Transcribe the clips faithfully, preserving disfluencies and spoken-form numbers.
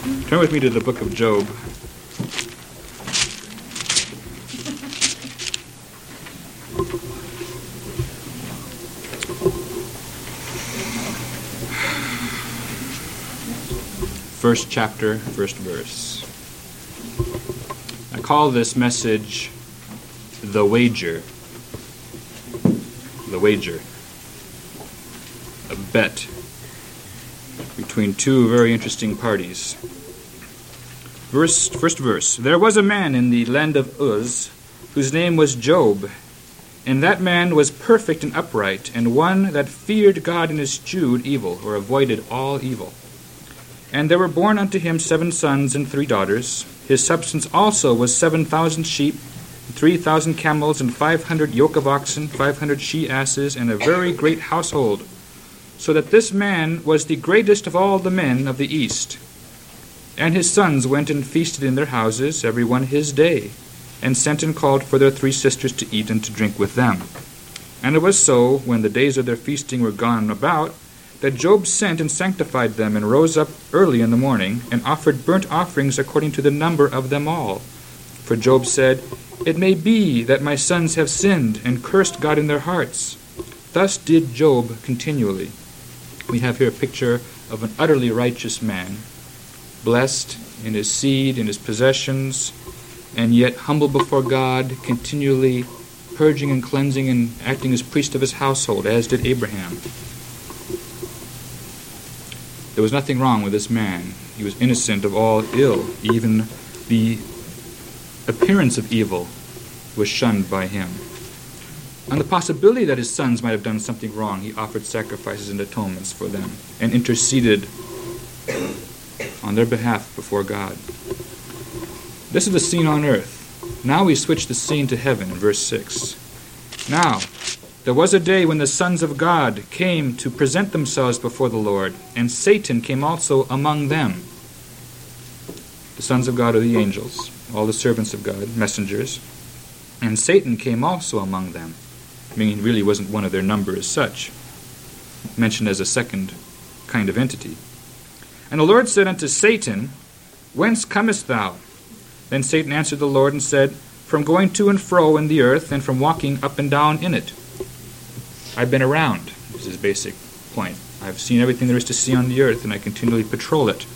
Turn with me to the book of Job. First chapter, first verse. I call this message The Wager. The Wager. A bet between two very interesting parties. Verse, first verse. There was a man in the land of Uz, whose name was Job, and that man was perfect and upright, and one that feared God and eschewed evil, or avoided all evil. And there were born unto him seven sons and three daughters. His substance also was seven thousand sheep, three thousand camels, and five hundred yoke of oxen, five hundred she-asses, and a very great household. So that this man was the greatest of all the men of the east. And his sons went and feasted in their houses, every one his day, and sent and called for their three sisters to eat and to drink with them. And it was so, when the days of their feasting were gone about, that Job sent and sanctified them, and rose up early in the morning, and offered burnt offerings according to the number of them all. For Job said, It may be that my sons have sinned, and cursed God in their hearts. Thus did Job continually. We have here a picture of an utterly righteous man, blessed in his seed, in his possessions, and yet humble before God, continually purging and cleansing and acting as priest of his household, as did Abraham. There was nothing wrong with this man. He was innocent of all ill. Even the appearance of evil was shunned by him. On the possibility that his sons might have done something wrong, he offered sacrifices and atonements for them, and interceded on their behalf before God. This is the scene on earth. Now we switch the scene to heaven in verse six. Now, there was a day when the sons of God came to present themselves before the Lord, and Satan came also among them. The sons of God are the angels, all the servants of God, messengers. And Satan came also among them, meaning he really wasn't one of their number as such, mentioned as a second kind of entity. And the Lord said unto Satan, Whence comest thou? Then Satan answered the Lord and said, From going to and fro in the earth, and from walking up and down in it. I've been around, is his basic point. I've seen everything there is to see on the earth, and I continually patrol it.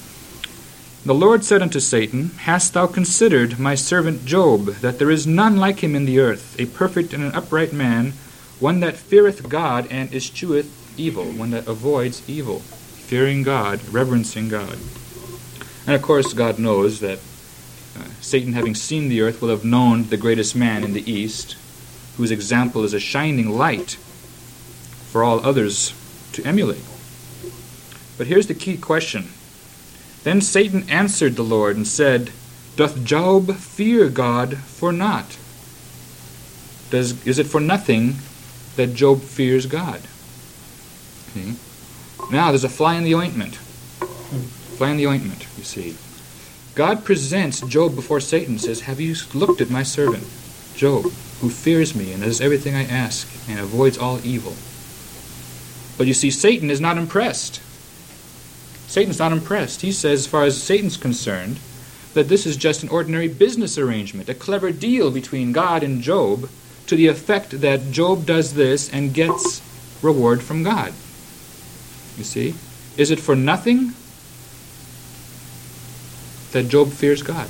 The Lord said unto Satan, Hast thou considered my servant Job, that there is none like him in the earth, a perfect and an upright man, one that feareth God and escheweth evil, one that avoids evil, fearing God, reverencing God. And of course God knows that uh, Satan, having seen the earth, will have known the greatest man in the east, whose example is a shining light for all others to emulate. But here's the key question. Then Satan answered the Lord and said, Doth Job fear God for naught? Does, is it for nothing that Job fears God? Okay. Now there's a fly in the ointment. Fly in the ointment, you see. God presents Job before Satan and says, Have you looked at my servant, Job, who fears me and does everything I ask and avoids all evil? But you see, Satan is not impressed. Satan's not impressed. He says, as far as Satan's concerned, that this is just an ordinary business arrangement, a clever deal between God and Job, to the effect that Job does this and gets reward from God. You see? Is it for nothing that Job fears God?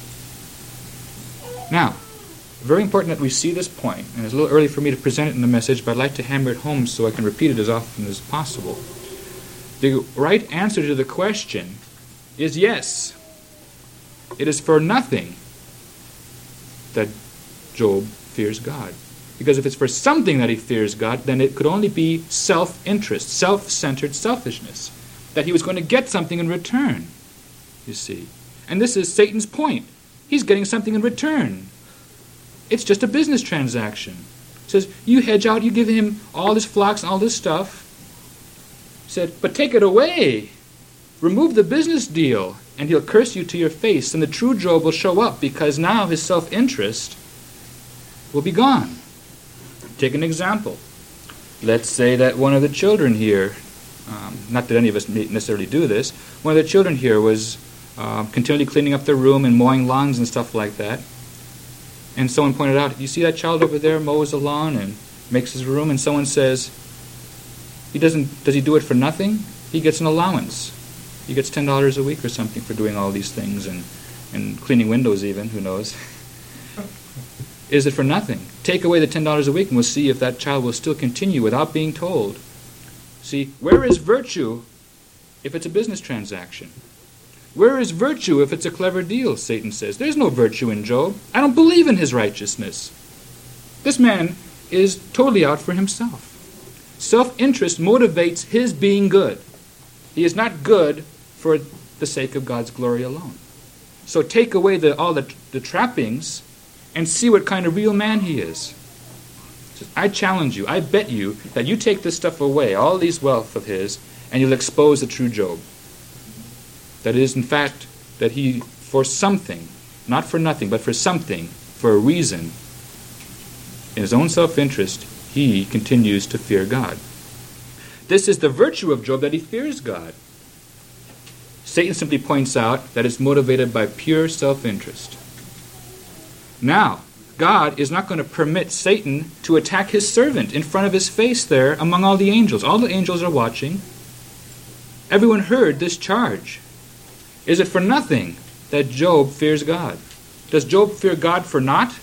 Now, very important that we see this point, and it's a little early for me to present it in the message, but I'd like to hammer it home so I can repeat it as often as possible. The right answer to the question is yes. It is for nothing that Job fears God. Because if it's for something that he fears God, then it could only be self-interest, self-centered selfishness, that he was going to get something in return, you see. And this is Satan's point. He's getting something in return. It's just a business transaction. He says, you hedge out, you give him all this flocks and all this stuff. He said, but take it away. Remove the business deal, and he'll curse you to your face, and the true Job will show up, because now his self-interest will be gone. Take an example. Let's say that one of the children here, um, not that any of us necessarily do this, one of the children here was uh, continually cleaning up their room and mowing lawns and stuff like that. And someone pointed out, you see that child over there mows the lawn and makes his room? And someone says, he doesn't. Does he do it for nothing? He gets an allowance. He gets ten dollars a week or something for doing all these things and, and cleaning windows even, who knows. Is it for nothing? Take away the ten dollars a week and we'll see if that child will still continue without being told. See, where is virtue if it's a business transaction? Where is virtue if it's a clever deal, Satan says. There's no virtue in Job. I don't believe in his righteousness. This man is totally out for himself. Self-interest motivates his being good. He is not good for the sake of God's glory alone. So take away the, all the, the trappings and see what kind of real man he is. I challenge you, I bet you that you take this stuff away, all these wealth of his, and you'll expose the true Job. That is, in fact, that he, for something, not for nothing, but for something, for a reason, in his own self-interest, he continues to fear God. This is the virtue of Job, that he fears God. Satan simply points out that it's motivated by pure self-interest. Now, God is not going to permit Satan to attack his servant in front of his face there among all the angels. All the angels are watching. Everyone heard this charge. Is it for nothing that Job fears God? Does Job fear God for naught?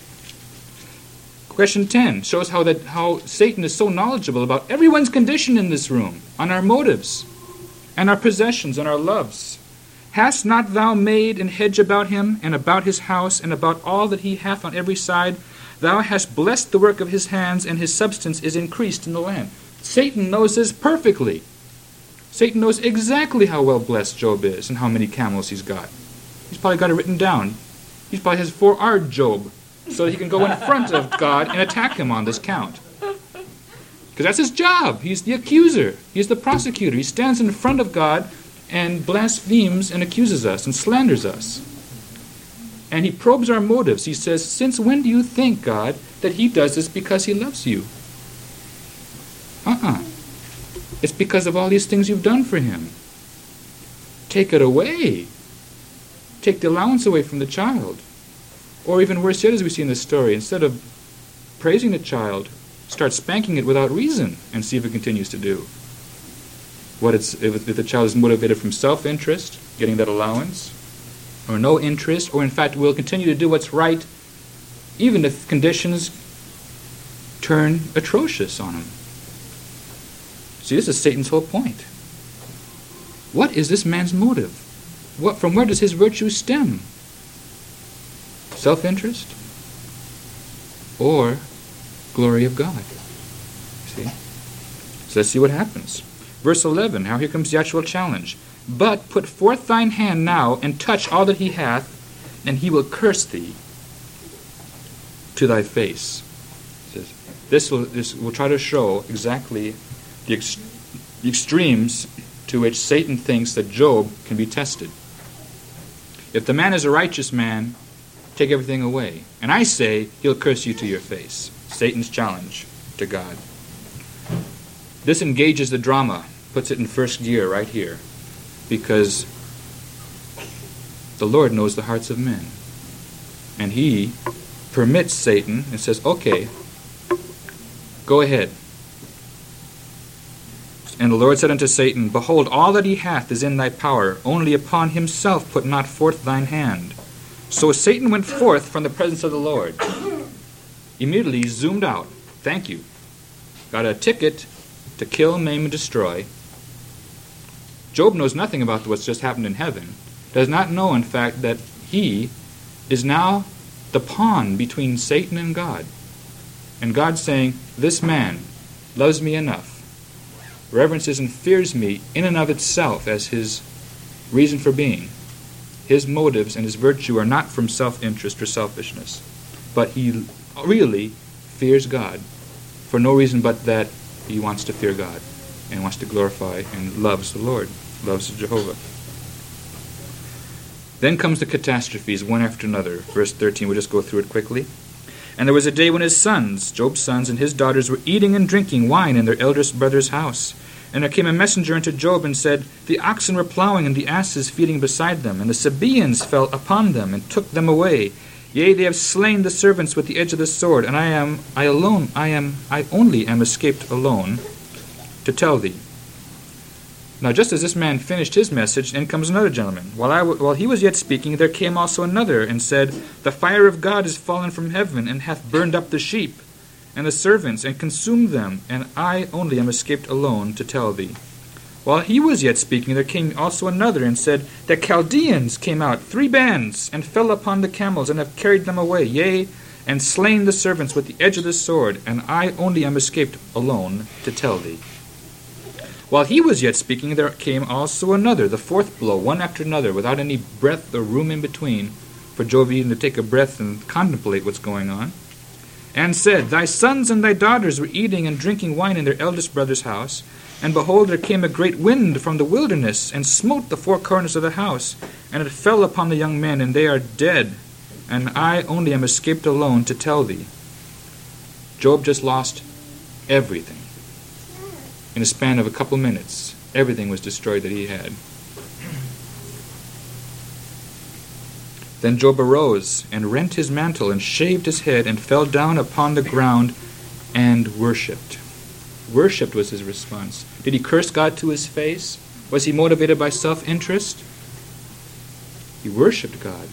Question ten shows how that how Satan is so knowledgeable about everyone's condition in this room, on our motives, and our possessions, and our loves. Hast not thou made an hedge about him, and about his house, and about all that he hath on every side? Thou hast blessed the work of his hands, and his substance is increased in the land. Satan knows this perfectly. Satan knows exactly how well blessed Job is and how many camels he's got. He's probably got it written down. He probably has four-armed Job so that he can go in front of God and attack him on this count. Because that's his job. He's the accuser. He's the prosecutor. He stands in front of God and blasphemes and accuses us and slanders us. And he probes our motives. He says, since when do you think, God, that he does this because he loves you? Uh-uh. It's because of all these things you've done for him. Take it away. Take the allowance away from the child. Or even worse yet, as we see in this story, instead of praising the child, start spanking it without reason and see if it continues to do. What it's, if, if the child is motivated from self-interest, getting that allowance, or no interest, or in fact will continue to do what's right, even if conditions turn atrocious on him. See, this is Satan's whole point. What is this man's motive? What, from where does his virtue stem? Self-interest? Or glory of God? See? So let's see what happens. Verse eleven, now here comes the actual challenge. But put forth thine hand now, and touch all that he hath, and he will curse thee to thy face. It says, this will, this will try to show exactly the, ex- the extremes to which Satan thinks that Job can be tested. If the man is a righteous man, take everything away. And I say, he'll curse you to your face. Satan's challenge to God. This engages the drama, puts it in first gear right here, because the Lord knows the hearts of men. And he permits Satan and says, okay, go ahead. And the Lord said unto Satan, behold, all that he hath is in thy power, only upon himself put not forth thine hand. So Satan went forth from the presence of the Lord. Immediately he zoomed out. Thank you. Got a ticket to kill, maim, and destroy. Job knows nothing about what's just happened in heaven. Does not know, in fact, that he is now the pawn between Satan and God. And God's saying, this man loves me enough, reverences and fears me in and of itself as his reason for being. His motives and his virtue are not from self-interest or selfishness, but he really fears God for no reason but that he wants to fear God and wants to glorify and loves the Lord, loves Jehovah. Then comes the catastrophes, one after another. Verse thirteen, we'll just go through it quickly. And there was a day when his sons, Job's sons, and his daughters were eating and drinking wine in their eldest brother's house. And there came a messenger unto Job, and said, The oxen were plowing, and the asses feeding beside them, and the Sabaeans fell upon them, and took them away. Yea, they have slain the servants with the edge of the sword, and I am, I alone, I am, I only am escaped alone to tell thee. Now just as this man finished his message, in comes another gentleman. While, I w- while he was yet speaking, there came also another, and said, The fire of God is fallen from heaven, and hath burned up the sheep, and the servants, and consumed them, and I only am escaped alone to tell thee. While he was yet speaking, there came also another, and said, The Chaldeans came out, three bands, and fell upon the camels, and have carried them away, yea, and slain the servants with the edge of the sword, and I only am escaped alone to tell thee. While he was yet speaking, there came also another, the fourth blow, one after another, without any breath or room in between, for Job even to take a breath and contemplate what's going on, and said, Thy sons and thy daughters were eating and drinking wine in their eldest brother's house, and behold, there came a great wind from the wilderness, and smote the four corners of the house, and it fell upon the young men, and they are dead, and I only am escaped alone to tell thee. Job just lost everything. In a span of a couple minutes, everything was destroyed that he had. Then Job arose, and rent his mantle, and shaved his head, and fell down upon the ground, and worshipped. Worshipped was his response. Did he curse God to his face? Was he motivated by self-interest? He worshipped God.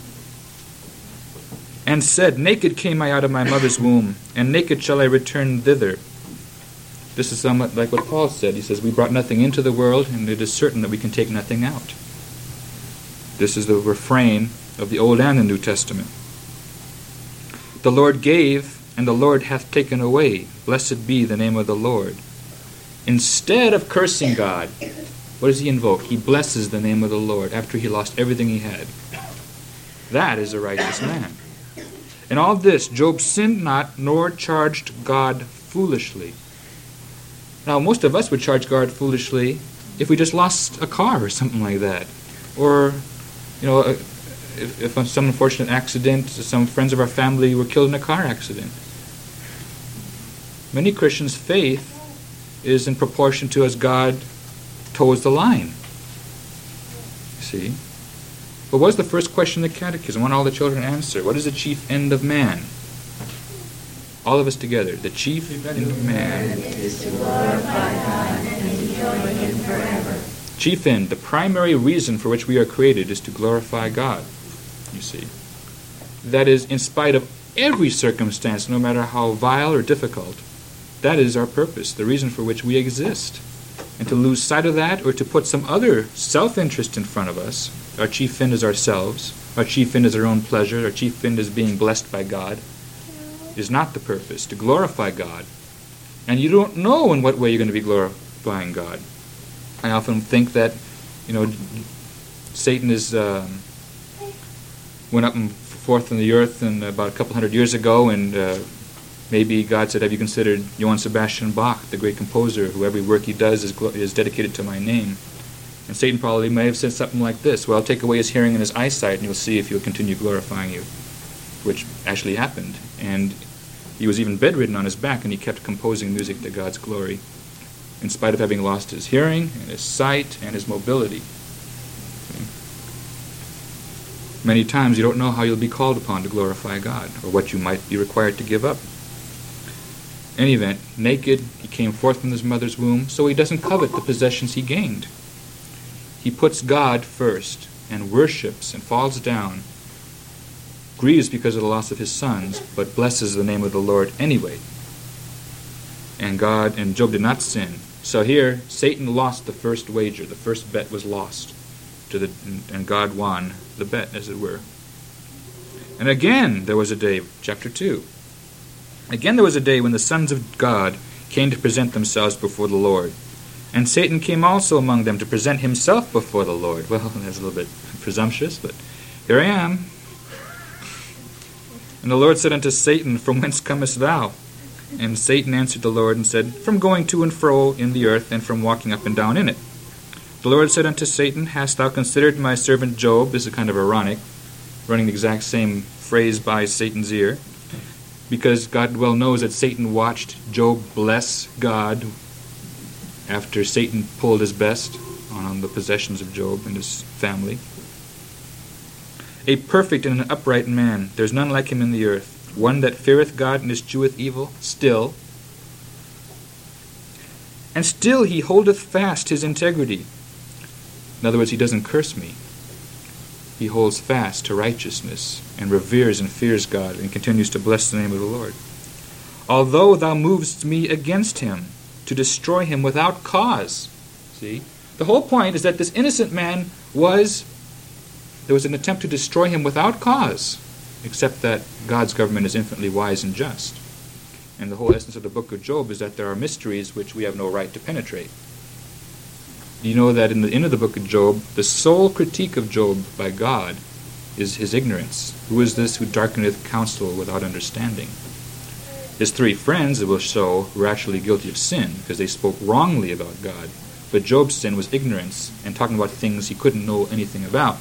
And said, Naked came I out of my mother's womb, and naked shall I return thither. This is somewhat like what Paul said. He says, We brought nothing into the world, and it is certain that we can take nothing out. This is the refrain of the Old and the New Testament. The Lord gave, and the Lord hath taken away. Blessed be the name of the Lord. Instead of cursing God, what does he invoke? He blesses the name of the Lord after he lost everything he had. That is a righteous man. In all this, Job sinned not, nor charged God foolishly. Now, most of us would charge God foolishly if we just lost a car or something like that. Or, you know, if, if on some unfortunate accident, some friends of our family were killed in a car accident. Many Christians' faith is in proportion to as God toes the line. You see? But what's the first question in the catechism? I want all the children to answer. What is the chief end of man? All of us together. The chief end of man is to glorify God and enjoy Him forever. Chief end, the primary reason for which we are created is to glorify God. You see. That is, in spite of every circumstance, no matter how vile or difficult, that is our purpose, the reason for which we exist. And to lose sight of that, or to put some other self-interest in front of us, our chief end is ourselves, our chief end is our own pleasure, our chief end is being blessed by God, is not the purpose. To glorify God. And you don't know in what way you're going to be glorifying God. I often think that, you know, Satan is um, went up and forth on the earth and about a couple hundred years ago, and uh, maybe God said, have you considered Johann Sebastian Bach, the great composer, who every work he does is, is dedicated to my name? And Satan probably may have said something like this, well, take away his hearing and his eyesight, and you'll see if he'll continue glorifying you, which actually happened. And he was even bedridden on his back, and he kept composing music to God's glory, in spite of having lost his hearing, and his sight, and his mobility. Okay. Many times you don't know how you'll be called upon to glorify God, or what you might be required to give up. In any event, naked, he came forth from his mother's womb, so he doesn't covet the possessions he gained. He puts God first, and worships, and falls down, grieves because of the loss of his sons, but blesses the name of the Lord anyway. And God and Job did not sin. So here, Satan lost the first wager. The first bet was lost, to the, and God won the bet, as it were. And again there was a day, chapter two. Again there was a day when the sons of God came to present themselves before the Lord. And Satan came also among them to present himself before the Lord. Well, that's a little bit presumptuous, but here I am. And the Lord said unto Satan, From whence comest thou? And Satan answered the Lord and said, From going to and fro in the earth, and from walking up and down in it. The Lord said unto Satan, Hast thou considered my servant Job? This is kind of ironic, running the exact same phrase by Satan's ear, because God well knows that Satan watched Job bless God after Satan pulled his best on the possessions of Job and his family. A perfect and an upright man, there's none like him in the earth, one that feareth God and escheweth evil, still. And still he holdeth fast his integrity. In other words, he doesn't curse me. He holds fast to righteousness and reveres and fears God and continues to bless the name of the Lord. Although thou movest me against him, to destroy him without cause. See? The whole point is that this innocent man was, there was an attempt to destroy him without cause, except that God's government is infinitely wise and just. And the whole essence of the book of Job is that there are mysteries which we have no right to penetrate. You know that in the end of the book of Job, the sole critique of Job by God is his ignorance. Who is this who darkeneth counsel without understanding? His three friends, it will show, were actually guilty of sin because they spoke wrongly about God. But Job's sin was ignorance and talking about things he couldn't know anything about.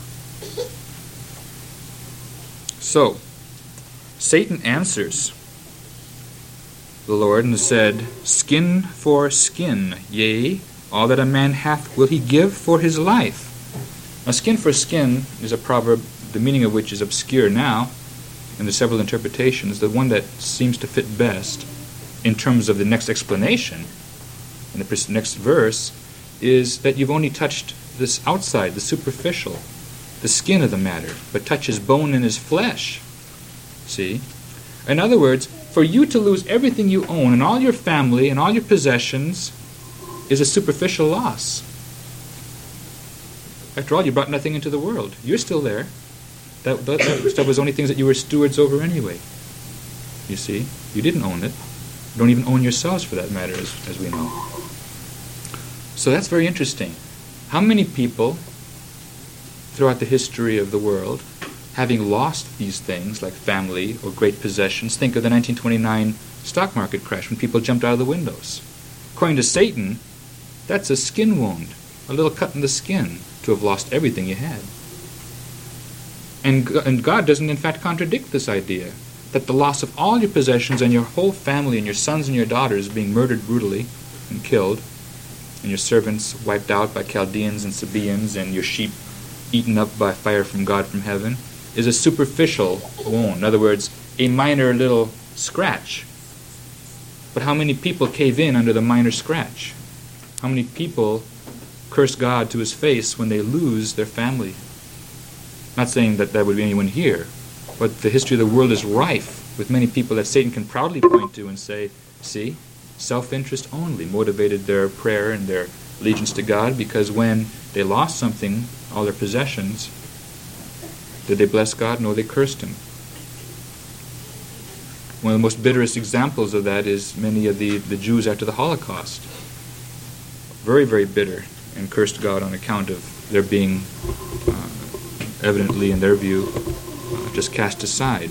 So, Satan answers the Lord and said, Skin for skin, yea, all that a man hath will he give for his life. Now, skin for skin is a proverb, the meaning of which is obscure now, and the several interpretations. The one that seems to fit best in terms of the next explanation, in the next verse, is that you've only touched this outside, the superficial, the skin of the matter, but touch his bone and his flesh. See? In other words, for you to lose everything you own and all your family and all your possessions is a superficial loss. After all, you brought nothing into the world. You're still there. That, that, that stuff was only things that you were stewards over anyway. You see? You didn't own it. You don't even own yourselves, for that matter, as, as we know. So that's very interesting. How many people throughout the history of the world, having lost these things like family or great possessions, think of the nineteen twenty-nine stock market crash when people jumped out of the windows. According to Satan, that's a skin wound, a little cut in the skin to have lost everything you had. And, and God doesn't in fact contradict this idea, that the loss of all your possessions and your whole family and your sons and your daughters being murdered brutally and killed, and your servants wiped out by Chaldeans and Sabaeans, and your sheep eaten up by fire from God from heaven, is a superficial wound. In other words, a minor little scratch. But how many people cave in under the minor scratch? How many people curse God to his face when they lose their family? Not saying that there would be anyone here, but the history of the world is rife with many people that Satan can proudly point to and say, see, self-interest only motivated their prayer and their allegiance to God, because when they lost something, all their possessions, did they bless God? No, they cursed him. One of the most bitterest examples of that is many of the, the Jews after the Holocaust. Very, very bitter, and cursed God on account of their being uh, evidently, in their view, uh, just cast aside.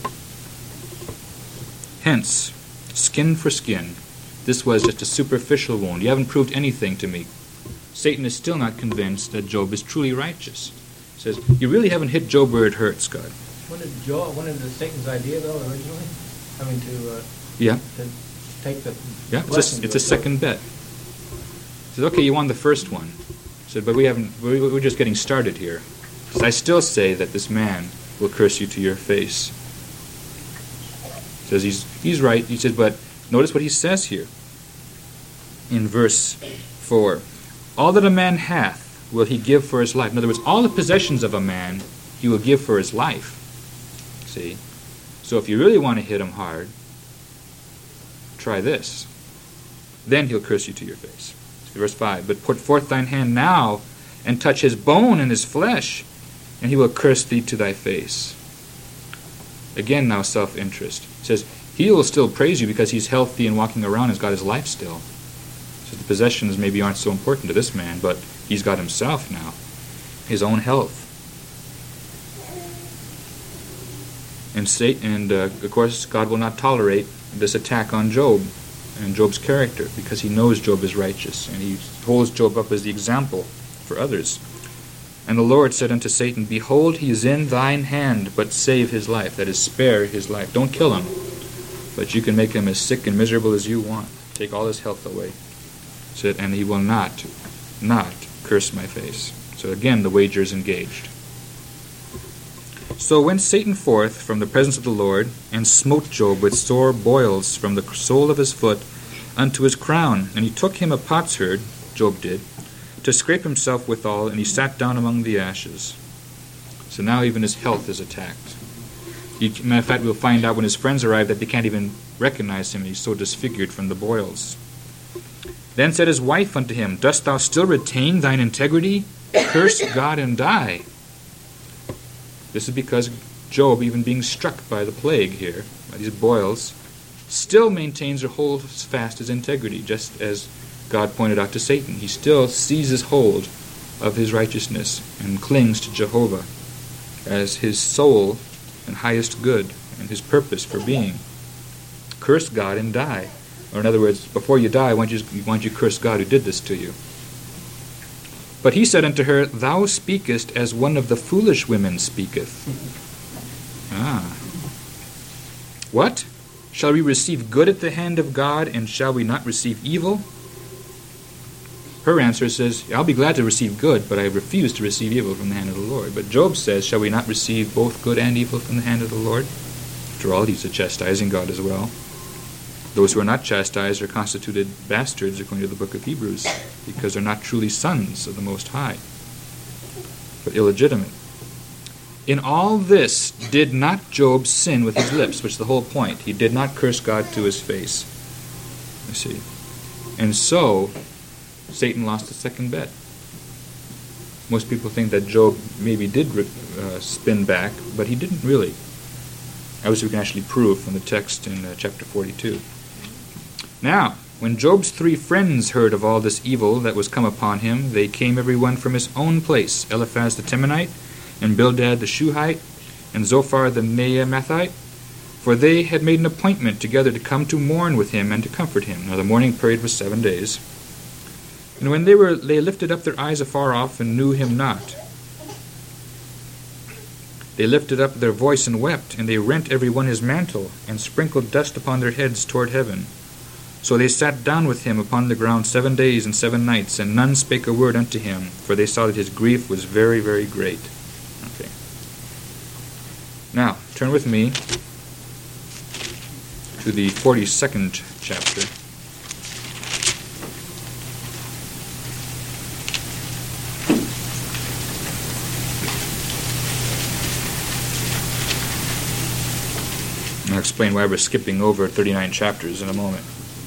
Hence, skin for skin. This was just a superficial wound. You haven't proved anything to me. Satan is still not convinced that Job is truly righteous. He says, you really haven't hit Job where it hurts, God. Wasn't it Job, wasn't it Satan's idea, though, originally? I mean, to, uh, yeah. to take the Yeah, it's a, it's a second bet. He says, okay, you won the first one. He said, but we haven't, we're, we're just getting started here. He says, I still say that this man will curse you to your face. He says, he's, he's right. He says, but notice what he says here in verse four. All that a man hath will he give for his life. In other words, all the possessions of a man he will give for his life. See? So if you really want to hit him hard, try this. Then he'll curse you to your face. Verse five, but put forth thine hand now, and touch his bone and his flesh, and he will curse thee to thy face. Again, now self-interest. It says, he will still praise you because he's healthy and walking around and has got his life still. So the possessions maybe aren't so important to this man, but he's got himself now, his own health. And, Satan, and uh, of course, God will not tolerate this attack on Job and Job's character, because he knows Job is righteous, and he holds Job up as the example for others. And the Lord said unto Satan, behold, he is in thine hand, but save his life. That is, spare his life. Don't kill him, but you can make him as sick and miserable as you want. Take all his health away. said, and he will not, not curse my face. So again, the wager is engaged. So went Satan forth from the presence of the Lord, and smote Job with sore boils from the sole of his foot unto his crown. And he took him a potsherd, Job did, to scrape himself withal, and he sat down among the ashes. So now even his health is attacked. He, matter of fact, we'll find out when his friends arrive that they can't even recognize him. He's so disfigured from the boils. Then said his wife unto him, Dost thou still retain thine integrity? Curse God and die. This is because Job, even being struck by the plague here, by these boils, still maintains or holds fast his integrity, just as God pointed out to Satan. He still seizes hold of his righteousness and clings to Jehovah as his sole and highest good and his purpose for being. Curse God and die. Or in other words, before you die, why don't you, why don't you curse God who did this to you? But he said unto her, Thou speakest as one of the foolish women speaketh. Ah. What? Shall we receive good at the hand of God, and shall we not receive evil? Her answer says, I'll be glad to receive good, but I refuse to receive evil from the hand of the Lord. But Job says, shall we not receive both good and evil from the hand of the Lord? After all, he's a chastising God as well. Those who are not chastised are constituted bastards, according to the book of Hebrews, because they're not truly sons of the Most High, but illegitimate. In all this did not Job sin with his lips, which is the whole point. He did not curse God to his face. You see. And so, Satan lost the second bet. Most people think that Job maybe did uh, spin back, but he didn't really. As we can actually prove from the text in uh, chapter forty-two. Now, when Job's three friends heard of all this evil that was come upon him, they came every one from his own place, Eliphaz the Temanite, and Bildad the Shuhite, and Zophar the Naamathite, for they had made an appointment together to come to mourn with him and to comfort him. Now the mourning period was seven days. And when they were, they lifted up their eyes afar off and knew him not. They lifted up their voice and wept, and they rent every one his mantle, and sprinkled dust upon their heads toward heaven. So they sat down with him upon the ground seven days and seven nights, and none spake a word unto him, for they saw that his grief was very, very great. Okay. Now, turn with me to the forty-second chapter. I'll explain why we're skipping over thirty-nine chapters in a moment.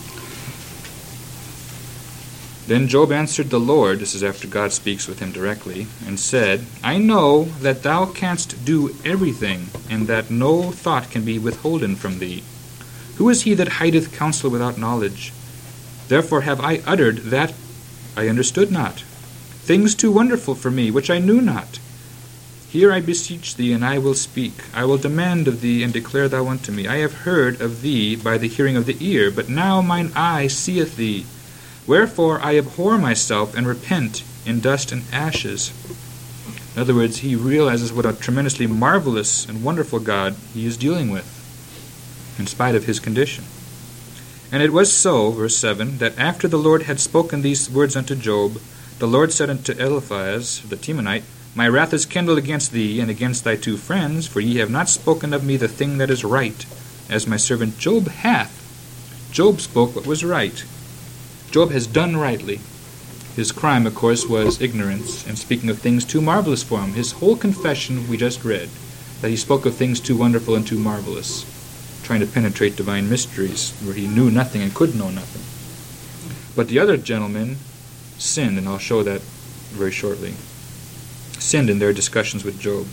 Then Job answered the Lord, this is after God speaks with him directly, and said, I know that thou canst do everything, and that no thought can be withholden from thee. Who is he that hideth counsel without knowledge? Therefore have I uttered that I understood not, things too wonderful for me, which I knew not. Here I beseech thee, and I will speak. I will demand of thee, and declare thou unto me. I have heard of thee by the hearing of the ear, but now mine eye seeth thee. Wherefore I abhor myself, and repent in dust and ashes. In other words, he realizes what a tremendously marvelous and wonderful God he is dealing with, in spite of his condition. And it was so, verse seven, that after the Lord had spoken these words unto Job, the Lord said unto Eliphaz the Temanite, My wrath is kindled against thee, and against thy two friends, for ye have not spoken of me the thing that is right, as my servant Job hath. Job spoke what was right. Job has done rightly. His crime, of course, was ignorance, and speaking of things too marvelous for him. His whole confession we just read, that he spoke of things too wonderful and too marvelous, trying to penetrate divine mysteries, where he knew nothing and could know nothing. But the other gentlemen sinned, and I'll show that very shortly. Sinned in their discussions with Job.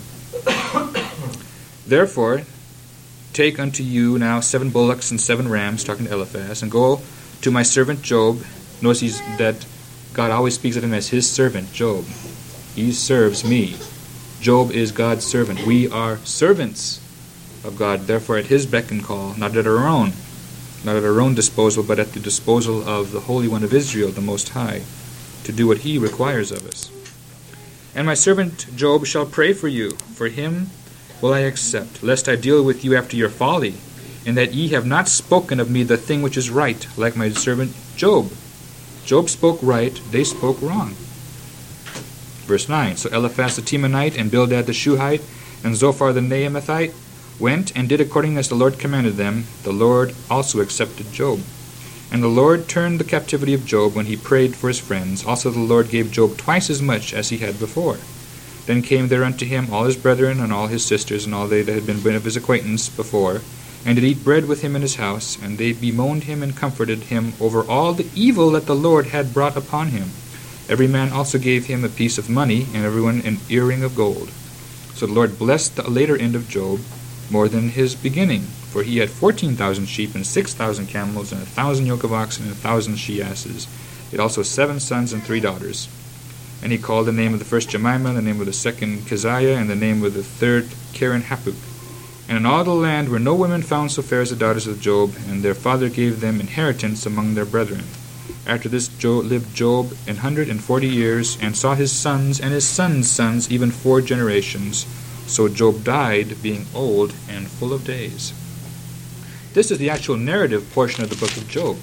Therefore, take unto you now seven bullocks and seven rams, talking to Eliphaz, and go to my servant Job. Notice he's, that God always speaks of him as his servant, Job. He serves me. Job is God's servant. We are servants of God, therefore at his beck and call, not at our own, not at our own disposal, but at the disposal of the Holy One of Israel, the Most High, to do what he requires of us. And my servant Job shall pray for you. For him will I accept, lest I deal with you after your folly, in that ye have not spoken of me the thing which is right, like my servant Job. Job spoke right, they spoke wrong. Verse nine, so Eliphaz the Temanite and Bildad the Shuhite and Zophar the Naamathite went and did according as the Lord commanded them. The Lord also accepted Job. And the Lord turned the captivity of Job when he prayed for his friends. Also the Lord gave Job twice as much as he had before. Then came there unto him all his brethren and all his sisters and all they that had been of his acquaintance before, and did eat bread with him in his house, and they bemoaned him and comforted him over all the evil that the Lord had brought upon him. Every man also gave him a piece of money, and everyone an earring of gold. So the Lord blessed the later end of Job more than his beginning, for he had fourteen thousand sheep, and six thousand camels, and a thousand yoke of oxen, and a thousand she-asses. He had also seven sons and three daughters. And he called the name of the first Jemimah, the name of the second Keziah, and the name of the third Keren-Hapuk. And in all the land were no women found so fair as the daughters of Job, and their father gave them inheritance among their brethren. After this Job lived Job an hundred and forty years, and saw his sons and his sons' sons, even four generations. So Job died, being old and full of days. This is the actual narrative portion of the book of Job.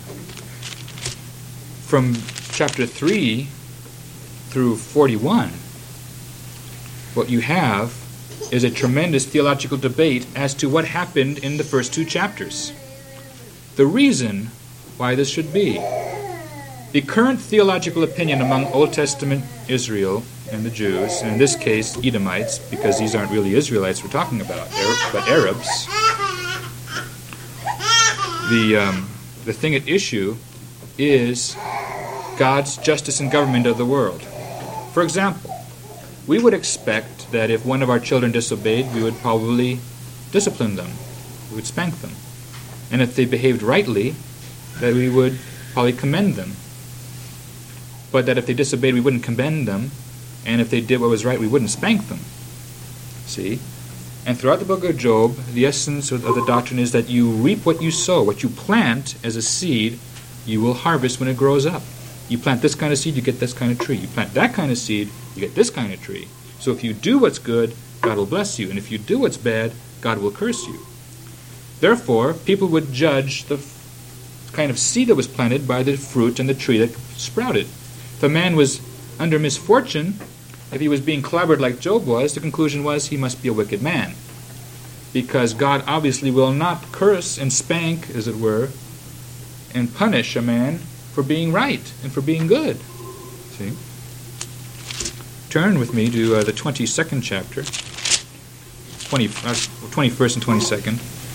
From chapter three through forty-one, what you have is a tremendous theological debate as to what happened in the first two chapters. The reason why this should be. The current theological opinion among Old Testament Israel and the Jews, and in this case Edomites, because these aren't really Israelites we're talking about, but Arabs, the, um, the thing at issue is God's justice and government of the world. For example, we would expect that if one of our children disobeyed, we would probably discipline them. We would spank them. And if they behaved rightly, that we would probably commend them. But that if they disobeyed, we wouldn't commend them. And if they did what was right, we wouldn't spank them. See? And throughout the book of Job, the essence of the doctrine is that you reap what you sow. What you plant as a seed, you will harvest when it grows up. You plant this kind of seed, you get this kind of tree. You plant that kind of seed, you get this kind of tree. So if you do what's good, God will bless you. And if you do what's bad, God will curse you. Therefore, people would judge the kind of seed that was planted by the fruit and the tree that sprouted. If a man was under misfortune, if he was being clobbered like Job was, the conclusion was he must be a wicked man. Because God obviously will not curse and spank, as it were, and punish a man for being right and for being good. See? Turn with me to uh, the twenty-second chapter, twenty, uh, twenty-first and twenty-second.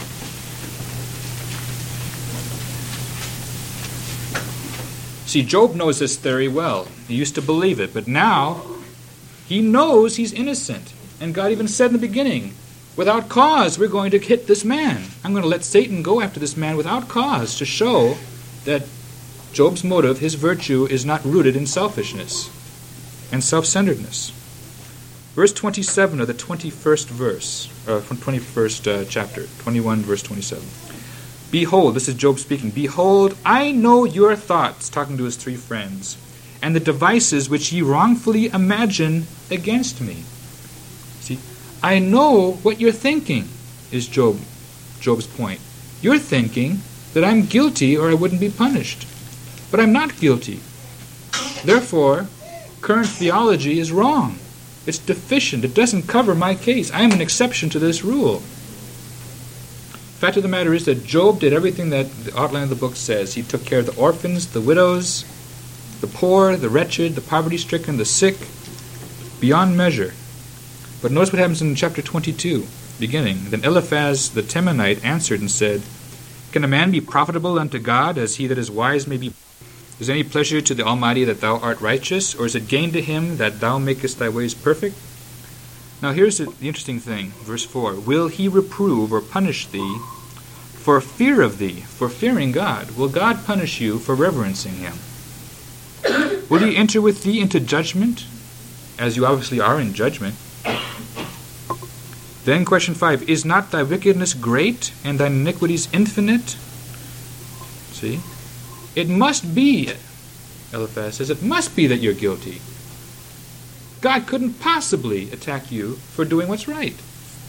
See, Job knows this theory well. He used to believe it, but now he knows he's innocent. And God even said in the beginning, without cause, we're going to hit this man. I'm going to let Satan go after this man without cause to show that Job's motive, his virtue, is not rooted in selfishness and self-centeredness. Verse twenty-seven of the twenty-first verse, uh, from twenty-first uh, chapter, twenty-one, verse twenty-seven. Behold, this is Job speaking, behold, I know your thoughts, talking to his three friends, and the devices which ye wrongfully imagine against me. See, I know what you're thinking, is Job, Job's point. You're thinking that I'm guilty or I wouldn't be punished. But I'm not guilty. Therefore, current theology is wrong. It's deficient. It doesn't cover my case. I am an exception to this rule. The fact of the matter is that Job did everything that the outline of the book says. He took care of the orphans, the widows, the poor, the wretched, the poverty-stricken, the sick, beyond measure. But notice what happens in chapter twenty-two, beginning. Then Eliphaz the Temanite answered and said, Can a man be profitable unto God, as he that is wise may be? Is any pleasure to the Almighty that thou art righteous, or is it gain to him that thou makest thy ways perfect? Now here's the interesting thing, verse four. Will he reprove or punish thee for fear of thee, for fearing God? Will God punish you for reverencing him? Will he enter with thee into judgment, as you obviously are in judgment? Then question five, is not thy wickedness great, and thine iniquities infinite? See? It must be, Eliphaz says, it must be that you're guilty. God couldn't possibly attack you for doing what's right.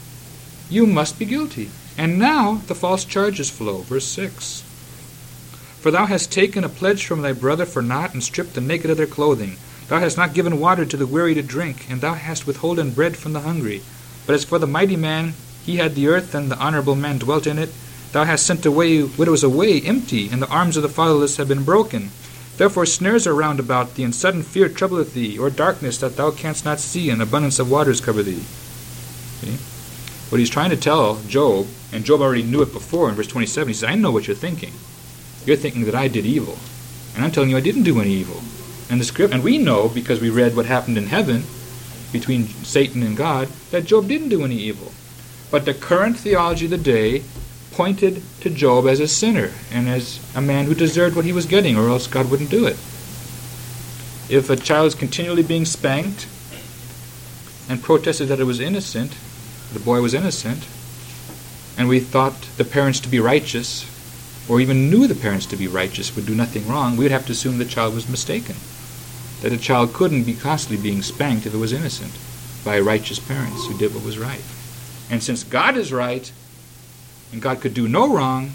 You must be guilty. And now the false charges flow. Verse six. For thou hast taken a pledge from thy brother for naught, and stripped the naked of their clothing. Thou hast not given water to the weary to drink, and thou hast withholden bread from the hungry. But as for the mighty man, he had the earth, and the honorable man dwelt in it. Thou hast sent away widows away empty, and the arms of the fatherless have been broken. Therefore snares are round about thee, and sudden fear troubleth thee, or darkness that thou canst not see, and abundance of waters cover thee. See? What he's trying to tell Job, and Job already knew it before in verse twenty-seven, he says, I know what you're thinking. You're thinking that I did evil. And I'm telling you I didn't do any evil. And the script, and we know, because we read what happened in heaven between Satan and God, that Job didn't do any evil. But the current theology of the day pointed to Job as a sinner and as a man who deserved what he was getting, or else God wouldn't do it. If a child is continually being spanked and protested that it was innocent, the boy was innocent, and we thought the parents to be righteous, or even knew the parents to be righteous, would do nothing wrong, we would have to assume the child was mistaken. That a child couldn't be constantly being spanked if it was innocent by righteous parents who did what was right. And since God is right, and God could do no wrong,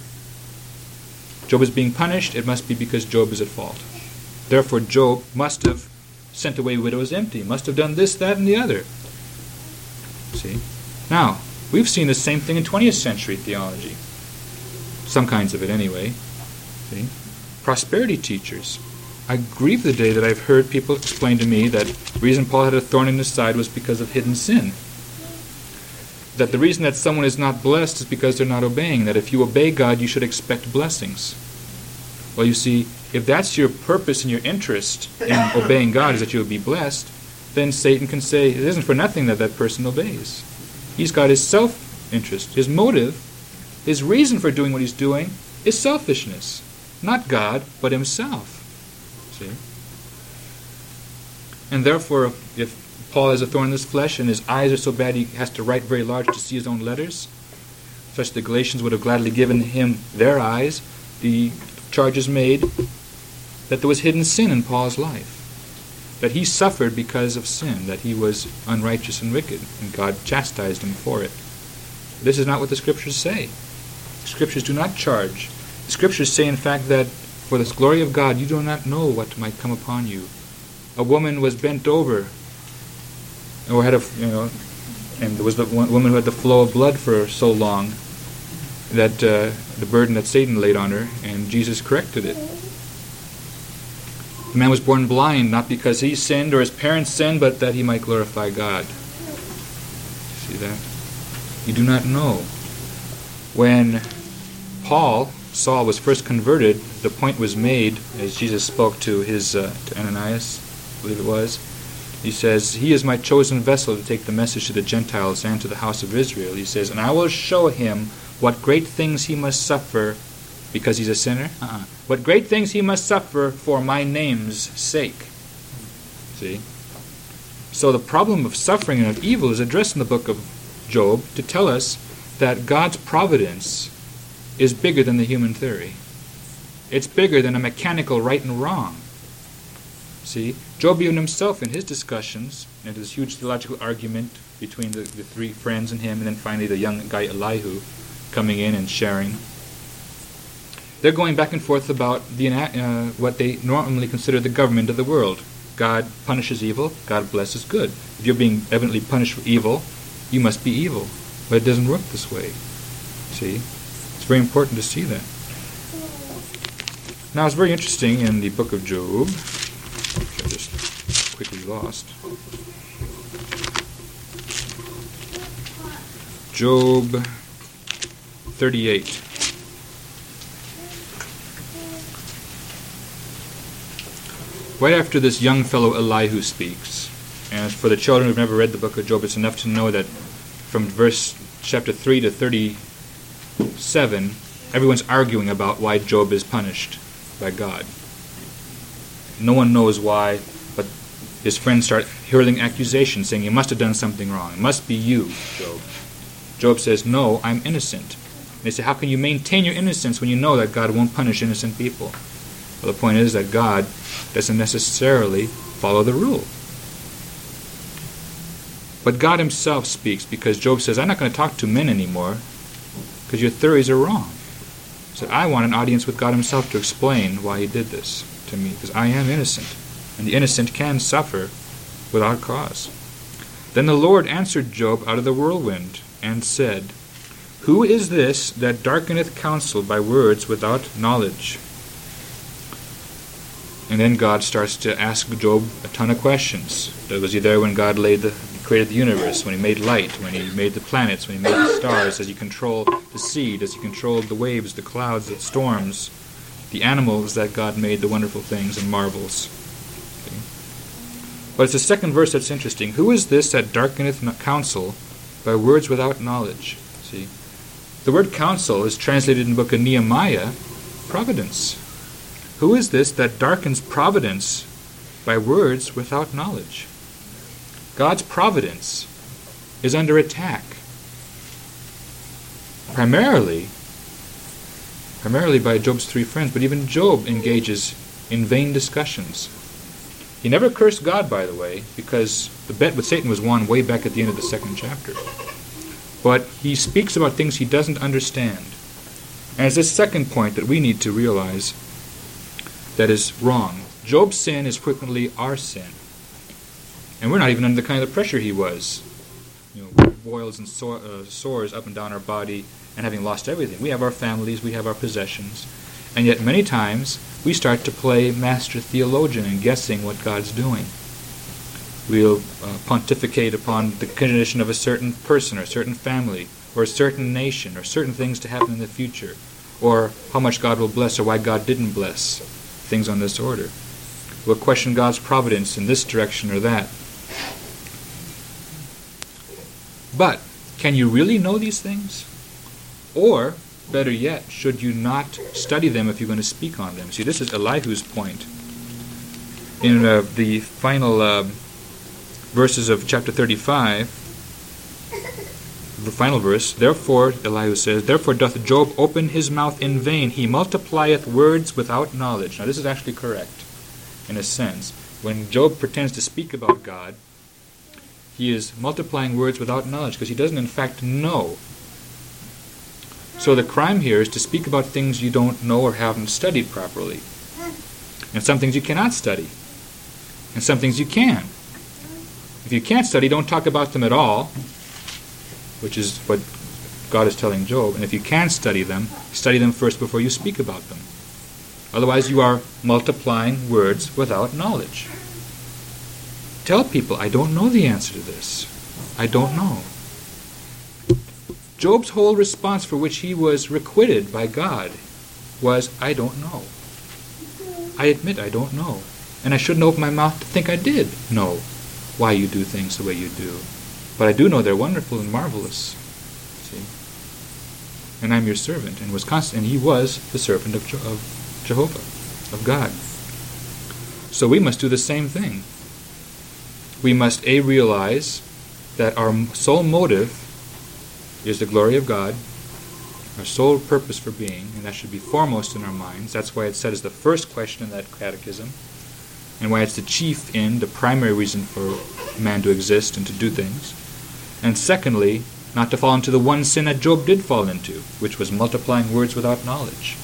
Job is being punished, it must be because Job is at fault. Therefore Job must have sent away widows empty, must have done this, that, and the other. See? Now, we've seen the same thing in twentieth century theology. Some kinds of it anyway. See? Prosperity teachers. I grieve the day that I've heard people explain to me that the reason Paul had a thorn in his side was because of hidden sin. That the reason that someone is not blessed is because they're not obeying. That if you obey God, you should expect blessings. Well, you see, if that's your purpose and your interest in obeying God is that you'll be blessed, then Satan can say it isn't for nothing that that person obeys. He's got his self-interest. His motive, his reason for doing what he's doing is selfishness. Not God, but himself. See? And therefore, if Paul has a thorn in his flesh and his eyes are so bad he has to write very large to see his own letters, such the Galatians would have gladly given him their eyes, the charge is made that there was hidden sin in Paul's life. That he suffered because of sin, that he was unrighteous and wicked, and God chastised him for it. This is not what the Scriptures say. The Scriptures do not charge. The Scriptures say, in fact, that for the glory of God you do not know what might come upon you. A woman was bent over, or had a, you know, and there was the one woman who had the flow of blood for so long that uh, the burden that Satan laid on her, and Jesus corrected it. The man was born blind, not because he sinned or his parents sinned, but that he might glorify God. See that? You do not know. When Paul, Saul, was first converted, the point was made, as Jesus spoke to his uh, to Ananias, I believe it was. He says, he is my chosen vessel to take the message to the Gentiles and to the house of Israel. He says, and I will show him what great things he must suffer because he's a sinner. Uh-uh. What great things he must suffer for my name's sake. See? So the problem of suffering and of evil is addressed in the book of Job to tell us that God's providence is bigger than the human theory. It's bigger than a mechanical right and wrong. See, Job even himself in his discussions, and this huge theological argument between the, the three friends and him, and then finally the young guy Elihu coming in and sharing, they're going back and forth about the uh, what they normally consider the government of the world. God punishes evil, God blesses good. If you're being evidently punished for evil, you must be evil. But it doesn't work this way. See? It's very important to see that. Now it's very interesting in the book of Job, which I just quickly lost. Job thirty-eight. Right after this young fellow Elihu speaks, and for the children who've never read the book of Job, it's enough to know that from verse chapter three to thirty-seven, everyone's arguing about why Job is punished by God. No one knows why, but his friends start hurling accusations, saying, you must have done something wrong. It must be you, Job. Job says, no, I'm innocent. And they say, how can you maintain your innocence when you know that God won't punish innocent people? Well, the point is that God doesn't necessarily follow the rule. But God himself speaks, because Job says, I'm not going to talk to men anymore because your theories are wrong. He said, I want an audience with God himself to explain why he did this to me, because I am innocent, and the innocent can suffer without cause. Then the Lord answered Job out of the whirlwind, and said, Who is this that darkeneth counsel by words without knowledge? And then God starts to ask Job a ton of questions. Was he there when God laid the, created the universe, when he made light, when he made the planets, when he made the stars? Does he control the sea? Does he control the waves, the clouds, the storms, the animals that God made, the wonderful things and marvels? Okay. But it's the second verse that's interesting. Who is this that darkeneth counsel by words without knowledge? See, the word counsel is translated in the book of Nehemiah, providence. Who is this that darkens providence by words without knowledge? God's providence is under attack. Primarily, primarily by Job's three friends, but even Job engages in vain discussions. He never cursed God, by the way, because the bet with Satan was won way back at the end of the second chapter. But he speaks about things he doesn't understand. And it's this second point that we need to realize that is wrong. Job's sin is frequently our sin. And we're not even under the kind of pressure he was. You know, boils and sore, uh, sores up and down our body, and having lost everything. We have our families, we have our possessions. And yet many times we start to play master theologian and guessing what God's doing. We'll uh, pontificate upon the condition of a certain person or a certain family or a certain nation or certain things to happen in the future, or how much God will bless or why God didn't bless, things on this order. We'll question God's providence in this direction or that. But can you really know these things? Or, better yet, should you not study them if you're going to speak on them? See, this is Elihu's point. In uh, the final uh, verses of chapter thirty-five, the final verse, Therefore, Elihu says, Therefore doth Job open his mouth in vain. He multiplieth words without knowledge. Now this is actually correct, in a sense. When Job pretends to speak about God, he is multiplying words without knowledge, because he doesn't in fact know. So the crime here is to speak about things you don't know or haven't studied properly. And some things you cannot study. And some things you can. If you can't study, don't talk about them at all, which is what God is telling Job. And if you can study them, study them first before you speak about them. Otherwise you are multiplying words without knowledge. Tell people, I don't know the answer to this. I don't know. Job's whole response for which he was requited by God was, I don't know. I admit I don't know. And I shouldn't open my mouth to think I did know why you do things the way you do. But I do know they're wonderful and marvelous. See? And I'm your servant. And was constant, and he was the servant of, Je- of Jehovah, of God. So we must do the same thing. We must A, realize that our sole motive is the glory of God, our sole purpose for being, and that should be foremost in our minds. That's why it's said as the first question in that catechism, and why it's the chief end, the primary reason for man to exist and to do things. And secondly, not to fall into the one sin that Job did fall into, which was multiplying words without knowledge.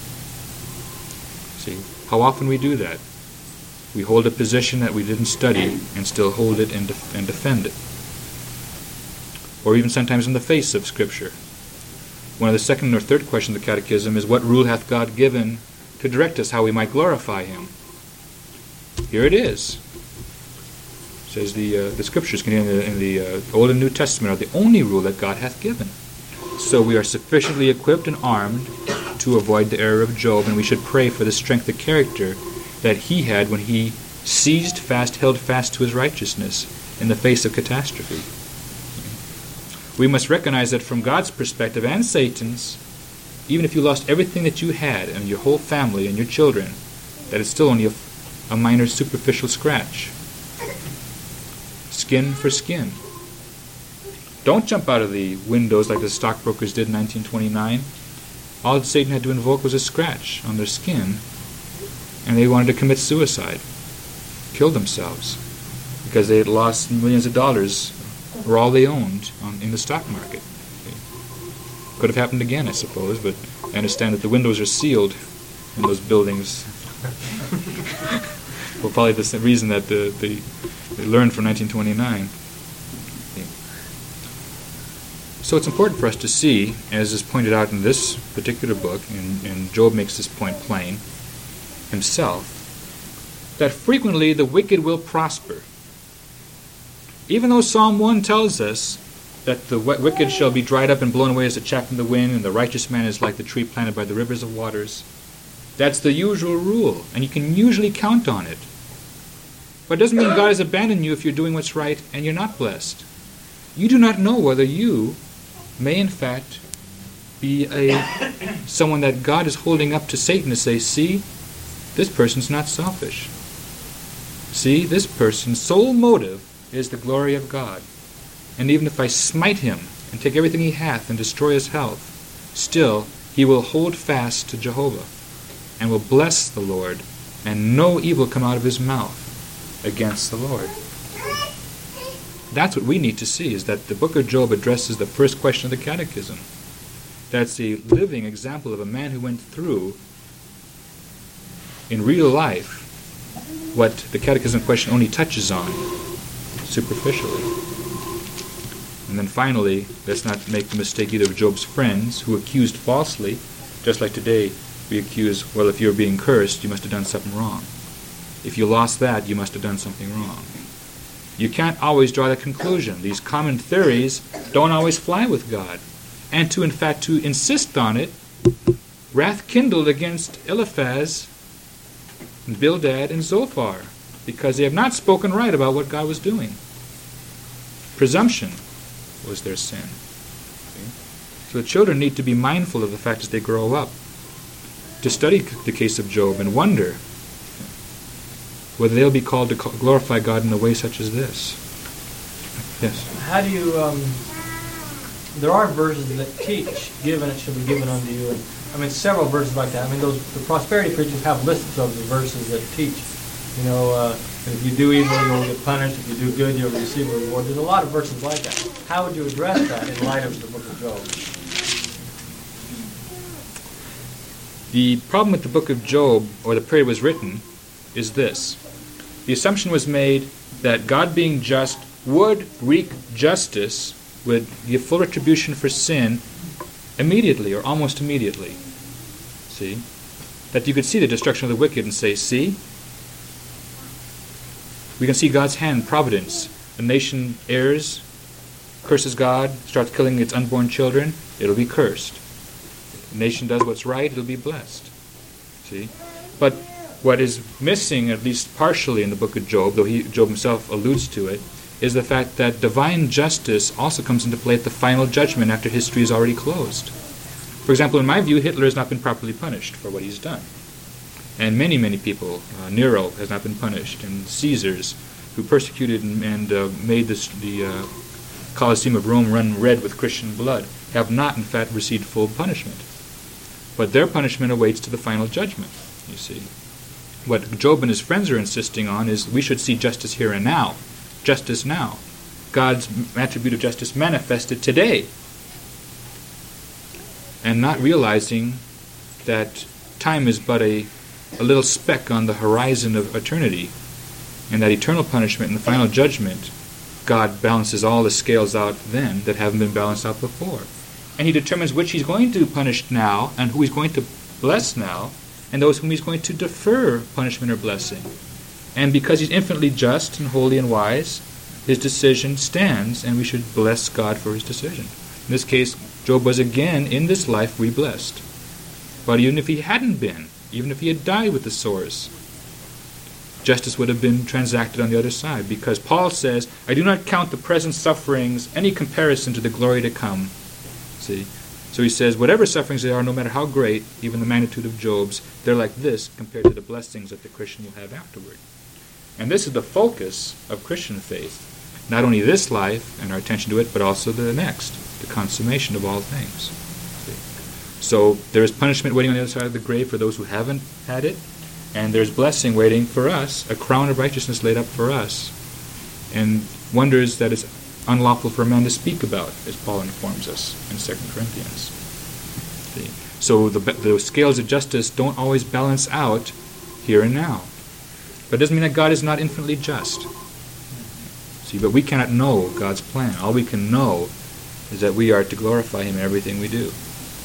See, how often we do that. We hold a position that we didn't study and still hold it and, def- and defend it. Or even sometimes in the face of Scripture. One of the second or third questions of the Catechism is, what rule hath God given to direct us how we might glorify Him? Here it is. It says the uh, the Scriptures contained in the, in the uh, Old and New Testament are the only rule that God hath given. So we are sufficiently equipped and armed to avoid the error of Job, and we should pray for the strength of character that he had when he seized fast, held fast to his righteousness in the face of catastrophe. We must recognize that from God's perspective and Satan's, even if you lost everything that you had and your whole family and your children, that it's still only a, a minor superficial scratch. Skin for skin. Don't jump out of the windows like the stockbrokers did in nineteen twenty-nine. All Satan had to invoke was a scratch on their skin, and they wanted to commit suicide, kill themselves, because they had lost millions of dollars, or all they owned, on, in the stock market. Okay. Could have happened again, I suppose, but I understand that the windows are sealed in those buildings. Well, probably the same reason that the, the, they learned from nineteen twenty-nine. So it's important for us to see, as is pointed out in this particular book, and, and Job makes this point plain himself, that frequently the wicked will prosper. Even though Psalm one tells us that the wicked shall be dried up and blown away as a chaff in the wind, and the righteous man is like the tree planted by the rivers of waters, that's the usual rule, and you can usually count on it. But it doesn't mean God has abandoned you if you're doing what's right and you're not blessed. You do not know whether you may in fact be a someone that God is holding up to Satan to say, see, this person's not selfish. See, this person's sole motive is the glory of God. And even if I smite him and take everything he hath and destroy his health, still he will hold fast to Jehovah and will bless the Lord, and no evil come out of his mouth against the Lord. That's what we need to see, is that the book of Job addresses the first question of the Catechism. That's a living example of a man who went through, in real life, what the Catechism question only touches on, superficially. And then finally, let's not make the mistake either of Job's friends, who accused falsely, just like today we accuse, well, if you're being cursed, you must have done something wrong. If you lost that, you must have done something wrong. You can't always draw that conclusion. These common theories don't always fly with God. And to, in fact, to insist on it, wrath kindled against Eliphaz, and Bildad, and Zophar, because they have not spoken right about what God was doing. Presumption was their sin. Okay? So the children need to be mindful of the fact as they grow up, to study the case of Job and wonder whether they'll be called to glorify God in a way such as this. Yes? How do you, um, there are verses that teach, given it shall be given unto you, and I mean several verses like that. I mean those, the prosperity preachers have lists of the verses that teach, you know, uh, if you do evil you'll get punished, if you do good you'll receive a reward. There's a lot of verses like that. How would you address that in light of the book of Job? The problem with the book of Job, or the period it was written, is this. The assumption was made that God being just would wreak justice, would give full retribution for sin immediately or almost immediately. See? That you could see the destruction of the wicked and say, see? We can see God's hand, providence. A nation errs, curses God, starts killing its unborn children, it'll be cursed. A nation does what's right, it'll be blessed. See? But what is missing, at least partially in the book of Job, though he, Job himself alludes to it, is the fact that divine justice also comes into play at the final judgment after history is already closed. For example, in my view, Hitler has not been properly punished for what he's done. And many, many people, uh, Nero has not been punished, and Caesars, who persecuted and, and uh, made this, the uh, Colosseum of Rome run red with Christian blood, have not, in fact, received full punishment. But their punishment awaits to the final judgment, you see. What Job and his friends are insisting on is we should see justice here and now. Justice now. God's attribute of justice manifested today. And not realizing that time is but a, a little speck on the horizon of eternity, and that eternal punishment and the final judgment, God balances all the scales out then that haven't been balanced out before. And he determines which he's going to punish now and who he's going to bless now, and those whom he's going to defer punishment or blessing. And because he's infinitely just and holy and wise, his decision stands, and we should bless God for his decision. In this case, Job was again in this life re-blessed. But even if he hadn't been, even if he had died with the sores, justice would have been transacted on the other side, because Paul says, I do not count the present sufferings any comparison to the glory to come. See? So he says, whatever sufferings they are, no matter how great, even the magnitude of Job's, they're like this compared to the blessings that the Christian will have afterward. And this is the focus of Christian faith. Not only this life and our attention to it, but also the next, the consummation of all things. See? So there is punishment waiting on the other side of the grave for those who haven't had it, and there's blessing waiting for us, a crown of righteousness laid up for us, and wonders that it's unlawful for a man to speak about, as Paul informs us in Second Corinthians. See? So the, the scales of justice don't always balance out here and now. But it doesn't mean that God is not infinitely just. See, but we cannot know God's plan. All we can know is that we are to glorify Him in everything we do.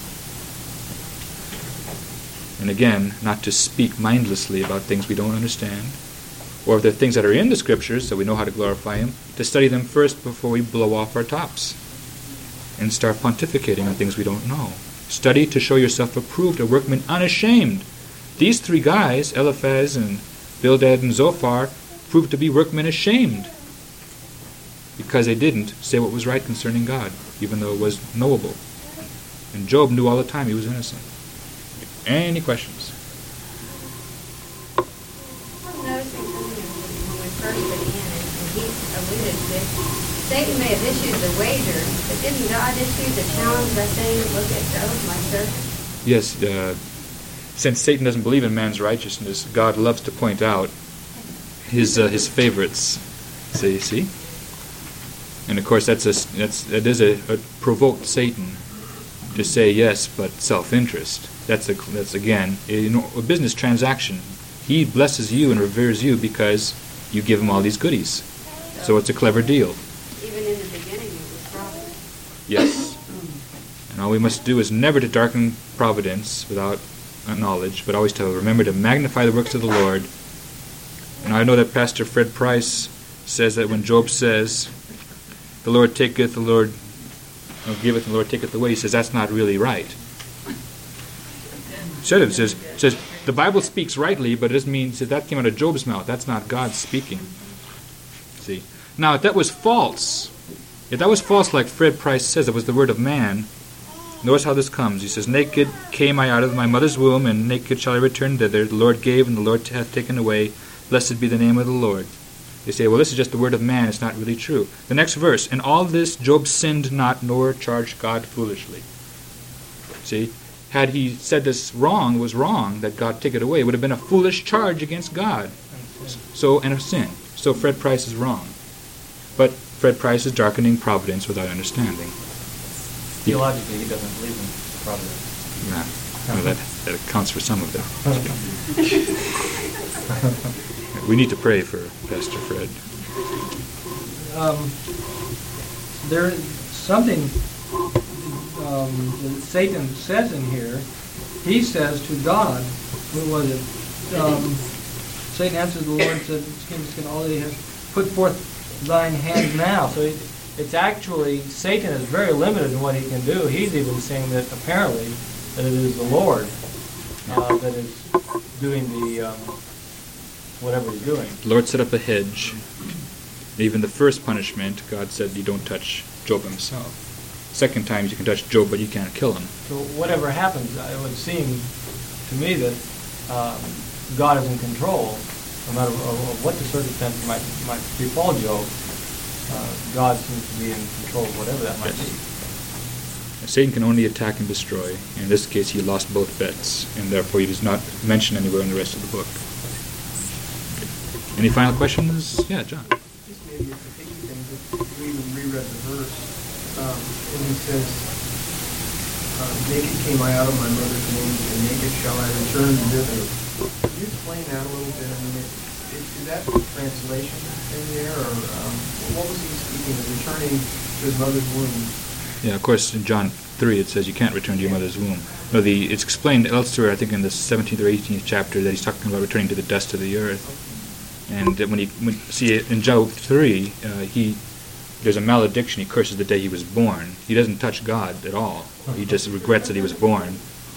And again, not to speak mindlessly about things we don't understand, or if there are things that are in the Scriptures that we know how to glorify Him, to study them first before we blow off our tops and start pontificating on things we don't know. Study to show yourself approved, a workman unashamed. These three guys, Eliphaz and Bildad and Zophar, proved to be workmen ashamed because they didn't say what was right concerning God, even though it was knowable. And Job knew all the time he was innocent. Any questions? I'm noticing something when we first began, and he alluded to it. Satan may have issued the wager, but didn't God issue the challenge by saying, look at Job, my servant? Yes, uh, since Satan doesn't believe in man's righteousness, God loves to point out his uh, his favorites. See, see? And of course, that's a that's that is a, a provoked Satan to say yes, but self-interest. That's a that's again a, a business transaction. He blesses you and reveres you because you give him all these goodies. So it's a clever deal. Even in the beginning, it was providence. Yes. And all we must do is never to darken providence without knowledge, but always to remember to magnify the works of the Lord. And I know that Pastor Fred Price says that when Job says, the Lord taketh, the Lord uh, giveth, and the Lord taketh away, he says that's not really right. He said it, says, says the Bible speaks rightly, but it doesn't mean says, that came out of Job's mouth. That's not God speaking. See? Now, if that was false, if that was false like Fred Price says, it was the word of man, notice how this comes. He says, naked came I out of my mother's womb, and naked shall I return thither. The Lord gave, and the Lord hath taken away. Blessed be the name of the Lord. They say, well, this is just the word of man. It's not really true. The next verse, in all this Job sinned not, nor charged God foolishly. See? Had he said this wrong, was wrong, that God take it away, it would have been a foolish charge against God. So, and a sin. So Fred Price is wrong. But Fred Price is darkening providence without understanding. Theologically, he doesn't believe in providence. Yeah, well, that, that accounts for some of that. We need to pray for Pastor Fred. Um, there is something um, that Satan says in here. He says to God, what was it? Um, Satan answered the Lord and said, "Skin, all he has put forth thine hand now." So it, it's actually, Satan is very limited in what he can do. He's even saying that apparently that it is the Lord uh, that is doing the um, whatever he's doing. The Lord set up a hedge. Even the first punishment, God said you don't touch Job himself. Second time you can touch Job, but you can't kill him. So whatever happens, it would seem to me that um, God is in control, no matter of what the circumstance might might befall Job. Uh, God seems to be in control of whatever that might Yes. be. Satan can only attack and destroy. In this case, he lost both bets, and therefore he does not mention anywhere in the rest of the book. Okay. Any final questions? Yeah, John. Just maybe a particular thing, but we even reread the verse um, when he says, uh, naked came I out of my mother's womb, and naked shall I return thither. Can you explain that a little bit? I mean, it, it, is that the translation thing there, or um, what was he speaking of, returning to his mother's womb? Yeah, of course, in John three it says you can't return to your mother's womb. No, the it's explained elsewhere, I think in the seventeenth or eighteenth chapter, that he's talking about returning to the dust of the earth. And that when he when, see in Job three, uh, he there's a malediction. He curses the day he was born. He doesn't touch God at all. He just regrets that he was born.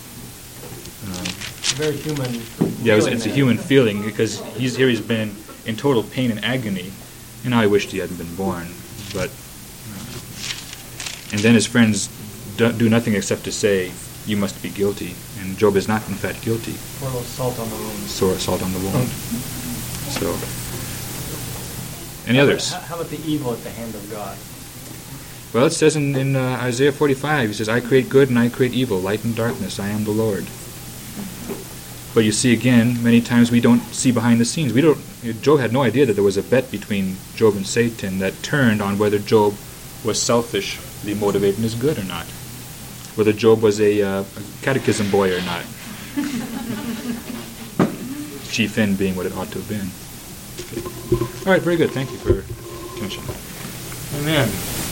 Um, Very human. yeah, it was, feeling it's a there. human feeling because he's here. He's been in total pain and agony, and now he wished he hadn't been born. But uh, and then his friends do, do nothing except to say, "You must be guilty," and Job is not in fact guilty. Pour a little salt on the wound. Sore salt on the wound. So, any How about- others? How about the evil at the hand of God? Well, it says in, in uh, Isaiah forty-five, he says, "I create good and I create evil, light and darkness, I am the Lord." But you see again, many times we don't see behind the scenes. We don't. Job had no idea that there was a bet between Job and Satan that turned on whether Job was selfishly motivated in his good or not. whether Job was a, uh, a catechism boy or not. Chief end being what it ought to have been. Okay. All right, very good. Thank you for commission. Amen.